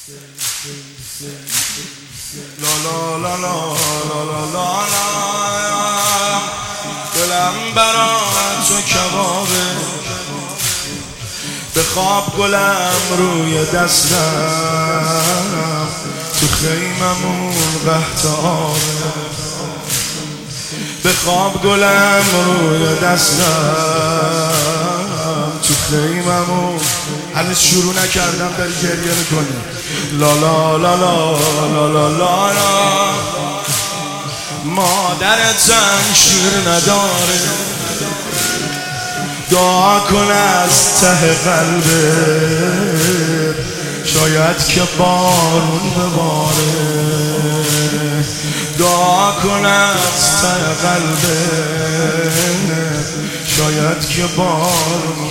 لا لا لا لا لا لا لا دلم برات تو کبابه، به خواب گلم روی دستم، تو خیممون قحط آبه، به خواب گلم روی دستم، تو خیممون. هنوز شروع نکردم داری گریه میکنی. لا لا لا لا لا لا لا لا مادرتم شیر نداره، دعا کن از ته قلبت شاید که بارون بباره، دعا کن از ته قلبت شاید که بارون.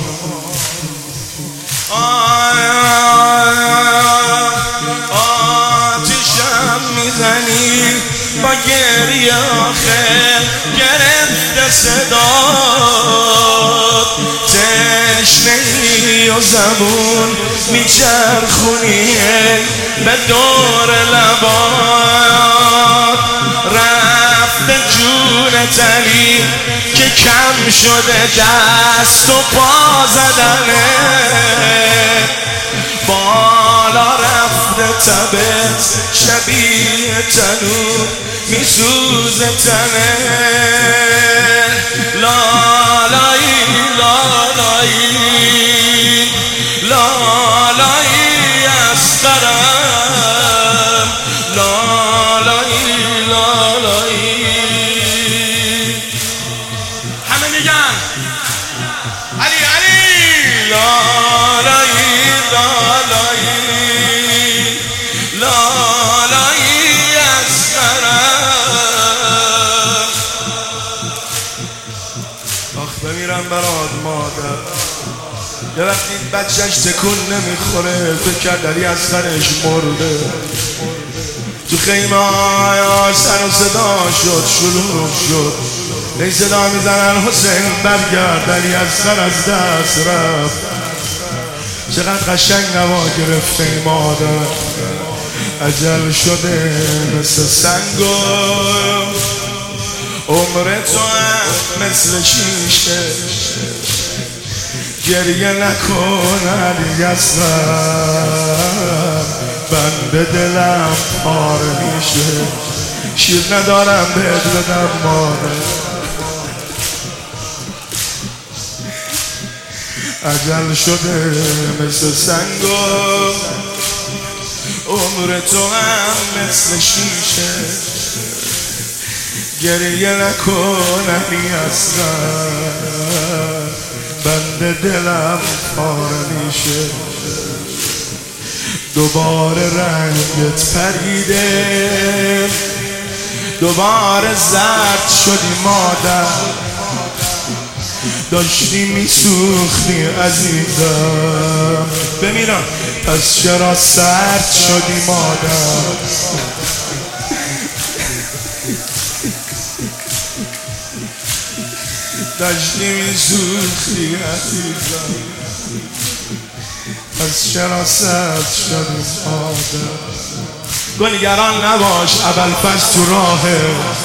آتیشم میزنی با گریه، آخر گرفته صدات، تشنه‌ای و زبون میچرخونی به دور لبات، رفته جون تلی که کم شده دست و پا زدنه، بالا رفته تبت شبیه تنور میسوزه تنه. لالایی لالایی لالایی اسقرم، لالایی لالایی. همه میگن علی علی. لالایی لالایی لالایی اسقرم. آخ بمیرم برات مادر، یه وقتی بچهش تکون نمیخوره فکر کرد علی اصغرش مرده. تو خیمه های سر و صدا شد، شروع شد، ای صدا میزنن حسین برگرد، علی اصغر از دست رفت. چقدر قشنگ نوا گرفته مادر، اجل شده مثل سنگو، عمر تو هم مثل شیشه، گریه نکن علی اصغر، بنده دلم پاره میشه، شیر ندارم بهت بدم مادر، اجل شده مثل سنگو، عمر تو هم مثل شیشه، گریه نکن علی اصغر، بنده دلم پاره میشه. دوباره رنگت پریده، دوباره زرد شدی مادر، داشتی میسوختی عزیزم، بمیرم پس چرا سرد شدی مادر. داشتی میسوختی عزیزم، پس چرا سرد شدی مادر. گلگران نباش ابوالفضل تو راهه،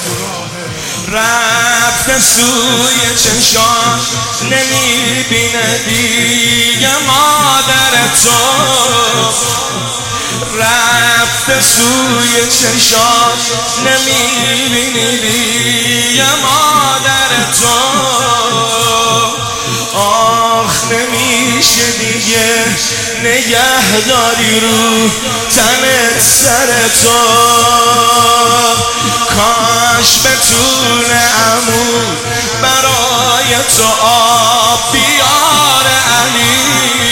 رفته سوی چشام نمیبینه دیگه مادر تو، رفته سوی چشام نمیبینی دیگه مادر تو. آخ نمیشه دیگه نگهداری رو تنت سر تو، کاش بتونه عمو برای تو آب بیاره علی،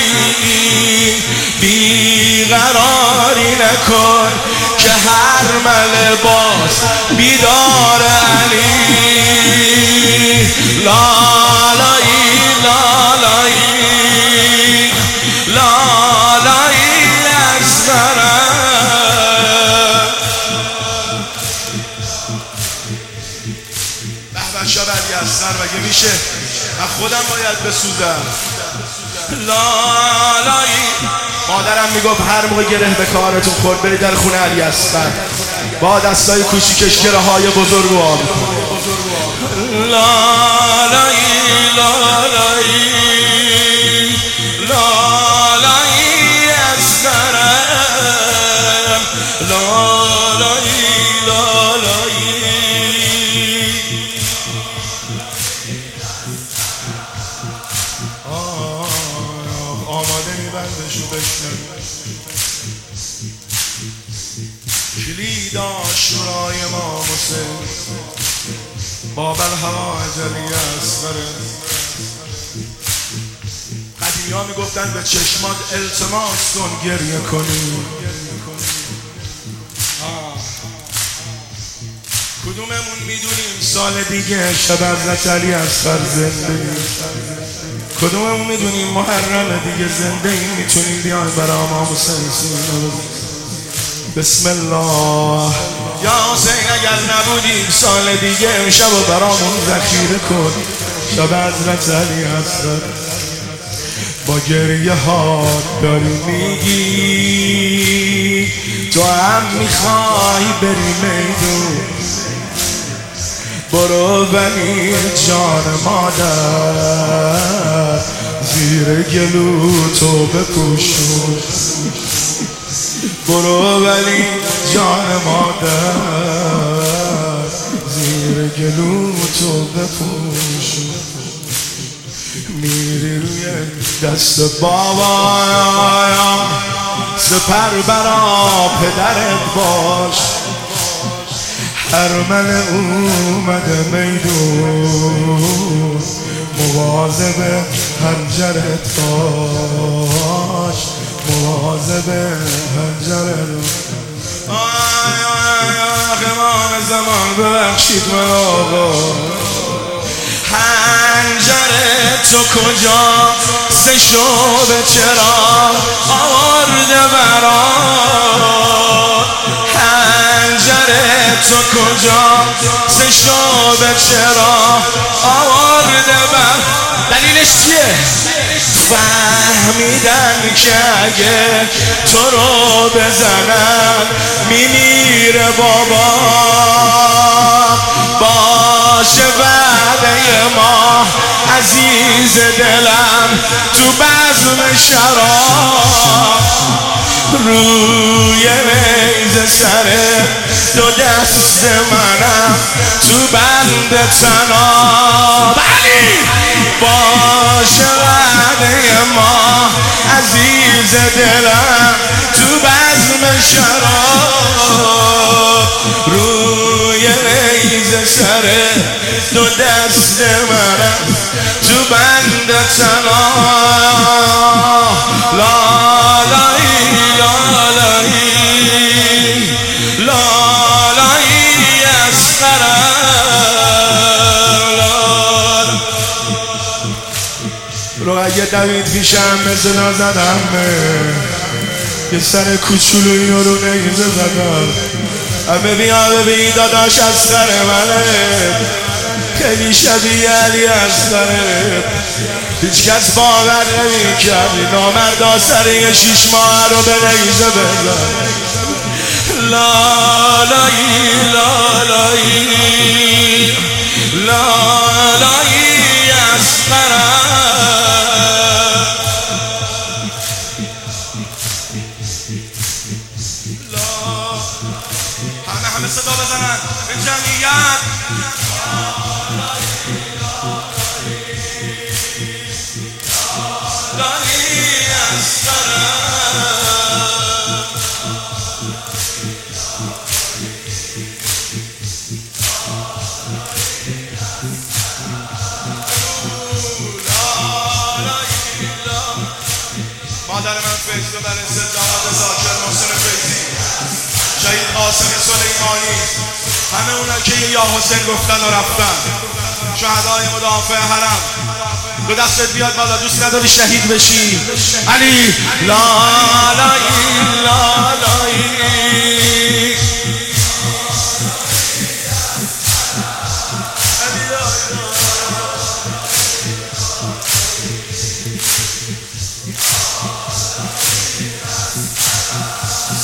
بیقراری نکن که هر مله باز بیدار علی. لالایی لالایی لالایی اصغرم. به به شب علی اصغر، مگه میشه؟ من خودم باید بسوزم. لالایی مادرم میگفت هر موقع گره به کارتون خورد برید در خونه علی اصغر با دستای کوچیکش گره های بزرگ و آبی لالایی لالایی لالایی اصغرم لالایی لالایی آماده میبندشو بشنم کلید آشورای ما حسین باب الهوای علی اصغر قدیمی ها میگفتن به چشمات التماس کن گریه کنی کدوممون میدونیم سال دیگه شب حضرت علی اصغر زنده کدوممون میدونیم محرم دیگه زنده این میتونیم بیایم برای امام حسین سینه بسم الله یا حسین اگر نبودیم سال دیگه امشب و برامون ذخیره کن شب حضرت علی اصغر با گریه ها داری میگی تو هم میخوای بری میدون برو ولی جان مادر زیر گلو تو بپوشون برو ولی جان مادر زیر گلو تو بپوشون میری روی دست بابا سپر برا پدرت باش هرمن اومده میدون مواظب حنجرت باش مواظب حنجرت امام زمان ببخشید من آقا حنجرت تو کجا سه شعبه چرا آورده برات حنجرت تو کجا سه شعبه چرا آورده برات دلیلش چیه؟ فهمیدن که اگه تو رو بزنن میمیره بابا باشه وعده ما عزیز دلم تو بزم شراب روی میز سره دو دست منم تو بند تناب علی باشه وعده ما عزیز دلم تو بزم شراب روی میز سره دو دست منم تو بند تناب لالایی لالایی لالایی اصغرم رو اگه دوید پیشم مثل نزدم یه سر کوچولویی رو نیزه زدم همه بیا ببین داداش اصغر منه خیلی شبیه علی اصغره هیچ کس باور نمی‌کرد نامردا سر یه 6 ماه رو به نیزه بزن لالایی لالایی لالایی اصغرم همه صدا بزنن به جمعیت مادر من فیض ببره داماد زاکر محسن فیضی شهید قاسم سلیمانی همه اونا که یا حسین گفتن و رفتن شهدای مدافع حرم دو دستت بیاد بالا دوست نداری شهید بشی علی لالایی لالایی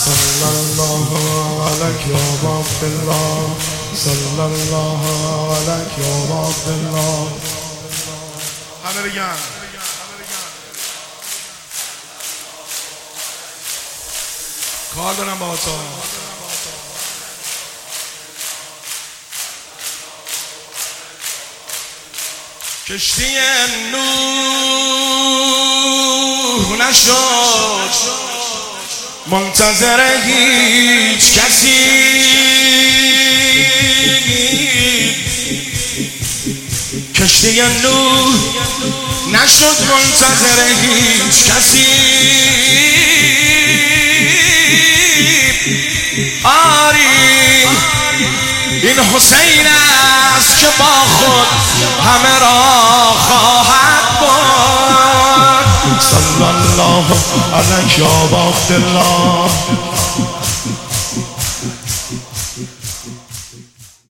صلی الله علیک یا عبدالله صلی الله علیک یا عبدالله. همه بگن کار دارم با تو. کشتی نوح نشد منتظر هیچ کسی، کشتی نوح نشد منتظر هیچ کسی. آری این حسین است که با خود همه را خواهد برد. صلی الله علیک یا عبدالله.